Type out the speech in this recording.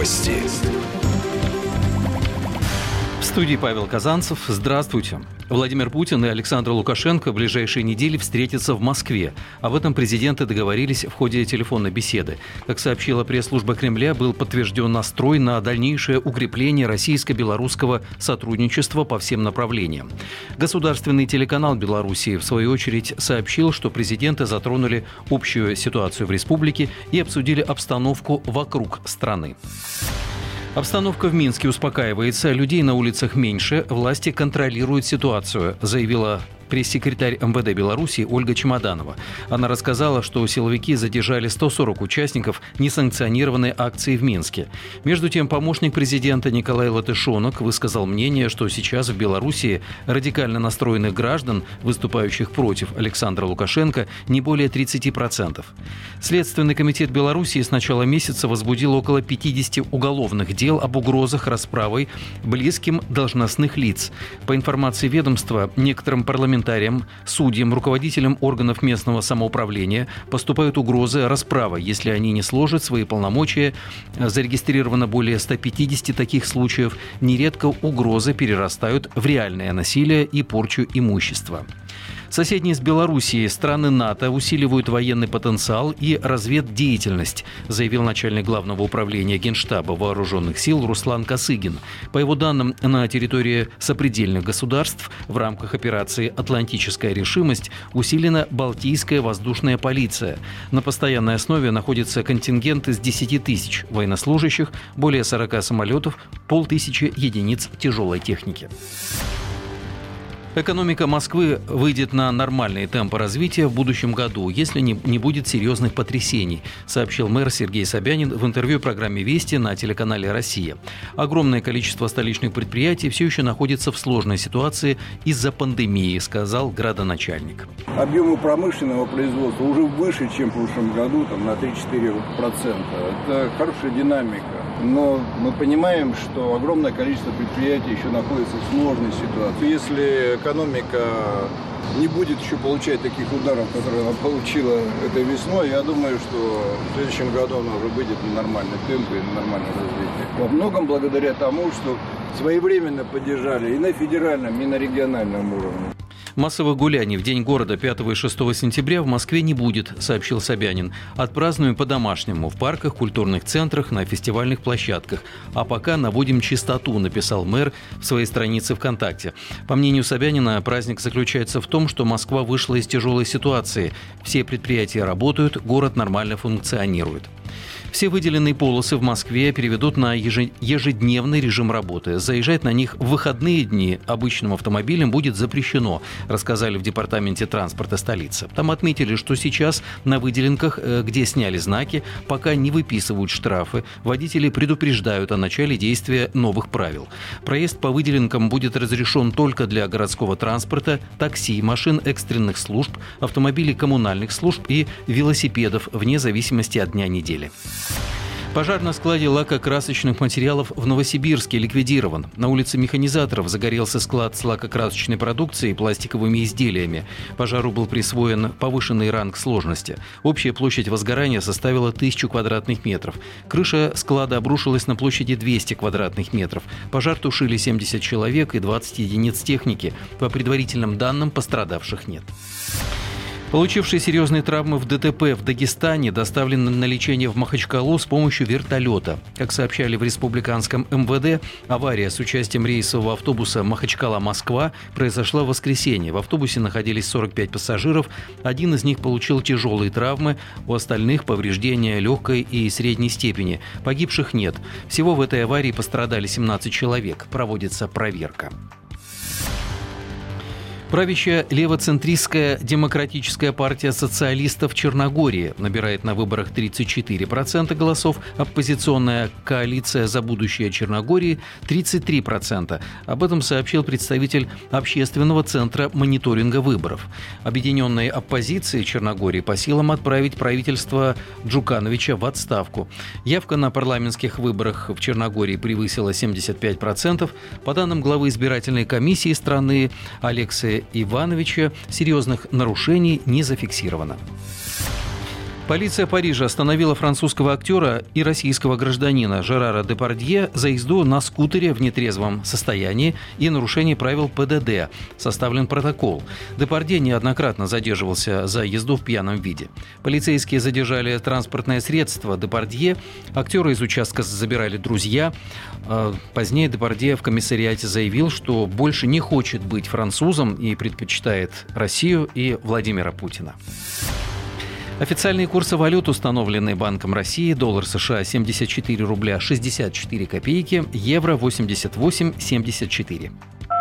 Новости. В студии Павел Казанцев. Здравствуйте. Владимир Путин и Александр Лукашенко в ближайшие недели встретятся в Москве. Об этом президенты договорились в ходе телефонной беседы. Как сообщила пресс-служба Кремля, был подтвержден настрой на дальнейшее укрепление российско-белорусского сотрудничества по всем направлениям. Государственный телеканал Белоруссии, в свою очередь, сообщил, что президенты затронули общую ситуацию в республике и обсудили обстановку вокруг страны. Обстановка в Минске успокаивается, людей на улицах меньше, власти контролируют ситуацию, заявила пресс-секретарь МВД Беларуси Ольга Чемоданова. Она рассказала, что силовики задержали 140 участников несанкционированной акции в Минске. Между тем, помощник президента Николай Латышонок высказал мнение, что сейчас в Беларуси радикально настроенных граждан, выступающих против Александра Лукашенко, не более 30%. Следственный комитет Беларуси с начала месяца возбудил около 50 уголовных дел об угрозах расправой близким должностных лиц. По информации ведомства, некоторым парламентариям, судьям, руководителям органов местного самоуправления поступают угрозы расправы, если они не сложат свои полномочия. Зарегистрировано более 150 таких случаев. Нередко угрозы перерастают в реальное насилие и порчу имущества. Соседние с Белоруссией страны НАТО усиливают военный потенциал и разведдеятельность, заявил начальник Главного управления Генштаба Вооруженных сил Руслан Косыгин. По его данным, на территории сопредельных государств в рамках операции «Атлантическая решимость» усилена Балтийская воздушная полиция. На постоянной основе находятся контингенты из 10 тысяч военнослужащих, более 40 самолетов, 500 единиц тяжелой техники. Экономика Москвы выйдет на нормальные темпы развития в будущем году, если не будет серьезных потрясений, сообщил мэр Сергей Собянин в интервью программе «Вести» на телеканале «Россия». Огромное количество столичных предприятий все еще находится в сложной ситуации из-за пандемии, сказал градоначальник. Объемы промышленного производства уже выше, чем в прошлом году, на 3-4%. Это хорошая динамика. Но мы понимаем, что огромное количество предприятий еще находится в сложной ситуации. Если экономика не будет еще получать таких ударов, которые она получила этой весной, я думаю, что в следующем году она уже выйдет на нормальный темп и на нормальное развитие. Во многом благодаря тому, что своевременно поддержали и на федеральном, и на региональном уровне. Массовых гуляний в День города 5 и 6 сентября в Москве не будет, сообщил Собянин. Отпразднуем по-домашнему, в парках, культурных центрах, на фестивальных площадках. А пока наводим чистоту, написал мэр в своей странице ВКонтакте. По мнению Собянина, праздник заключается в том, что Москва вышла из тяжелой ситуации. Все предприятия работают, город нормально функционирует. Все выделенные полосы в Москве переведут на ежедневный режим работы. Заезжать на них в выходные дни обычным автомобилем будет запрещено, рассказали в департаменте транспорта столицы. Там отметили, что сейчас на выделенках, где сняли знаки, пока не выписывают штрафы. Водители предупреждают о начале действия новых правил. Проезд по выделенкам будет разрешен только для городского транспорта, такси, машин экстренных служб, автомобилей коммунальных служб и велосипедов, вне зависимости от дня недели. Пожар на складе лакокрасочных материалов в Новосибирске ликвидирован. На улице Механизаторов загорелся склад с лакокрасочной продукцией и пластиковыми изделиями. Пожару был присвоен повышенный ранг сложности. Общая площадь возгорания составила 1000 квадратных метров. Крыша склада обрушилась на площади 200 квадратных метров. Пожар тушили 70 человек и 20 единиц техники. По предварительным данным, пострадавших нет. Получивший серьезные травмы в ДТП в Дагестане доставлен на лечение в Махачкалу с помощью вертолета. Как сообщали в республиканском МВД, авария с участием рейсового автобуса Махачкала-Москва произошла в воскресенье. В автобусе находились 45 пассажиров. Один из них получил тяжелые травмы, у остальных повреждения легкой и средней степени. Погибших нет. Всего в этой аварии пострадали 17 человек. Проводится проверка. Правящая левоцентристская демократическая партия социалистов Черногории набирает на выборах 34% голосов, оппозиционная коалиция «За будущее Черногории» – 33%. Об этом сообщил представитель общественного центра мониторинга выборов. Объединенной оппозиции Черногории по силам отправить правительство Джукановича в отставку. Явка на парламентских выборах в Черногории превысила 75%. По данным главы избирательной комиссии страны Алекса Ивановича, серьезных нарушений не зафиксировано. Полиция Парижа остановила французского актера и российского гражданина Жерара Депардье за езду на скутере в нетрезвом состоянии и нарушение правил ПДД. Составлен протокол. Депардье неоднократно задерживался за езду в пьяном виде. Полицейские задержали транспортное средство Депардье. Актера из участка забирали друзья. Позднее Депардье в комиссариате заявил, что больше не хочет быть французом и предпочитает Россию и Владимира Путина. Официальные курсы валют, установленные Банком России: доллар США 74 рубля 64 копейки, евро 88,74.